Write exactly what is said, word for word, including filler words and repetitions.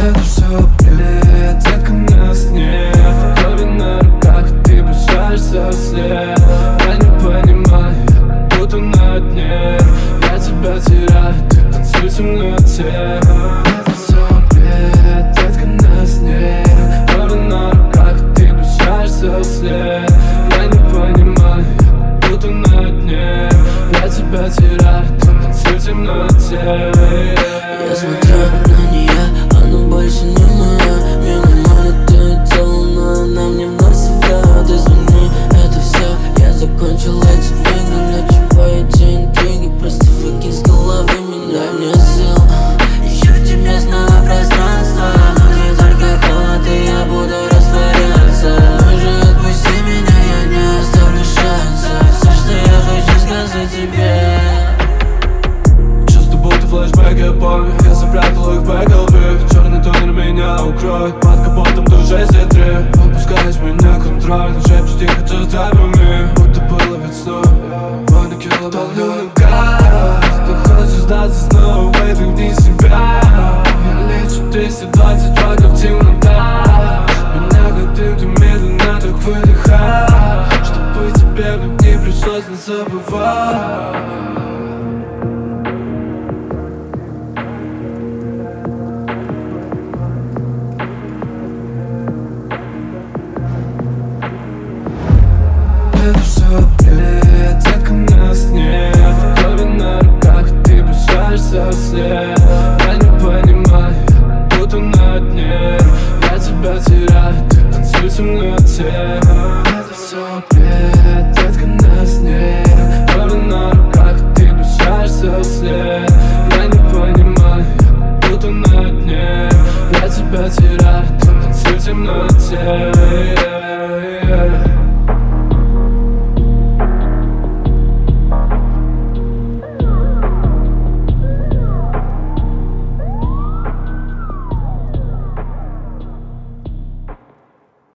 Это все бред, детка, нас нет. В голове на руках, и ты бросаешься вслед. Я не понимаю, я будто на дне. Я тебя теряю, ты танцуй со мной в темноте. Это все бред, детка, нас нет. В голове на руках, и ты бросаешься вслед. Я не понимаю, я будто на дне. Я тебя теряю, ты танцуй в темноте. Я смотрю на нее, она больше не моя. Минимально ты делала, но она мне вновь соврет. Извини, это все, я закончил эти игры. Для чего эти интриги, просто выкинь с головы меня. Дай мне сил, ищу в тебе снова пространство. Но не только холод, и я буду растворяться. Уже отпусти меня, я не оставлю шанса. Все, что я хочу сказать тебе. Флэшбэк, я помню, я запрятал их в голове. Черный тонер меня укроет, под капотом до шести три. Выпускаешь меня контроль, но шепчет тихо чувствами. Будто было весной, мой накидал давлю на газ. Ты хочешь сдаться снова, baby, вне себя. Я лечу двести двадцать вокруг темнота. Меня как дым, ты медленно так выдыхаешь. Чтобы тебе вновь не пришлось не забывать. Это все бред, детка, нас нет. В голове на руках, и ты бросаешься вслед. Я не понимаю, я будто на дне. Я тебя теряю, ты танцуй со мной в темноте. Это все бред, детка, нас нет. В голове на руках, и ты бросаешься вслед. Я не понимаю, я будто на дне. Я тебя теряю, ты танцуй в темноте.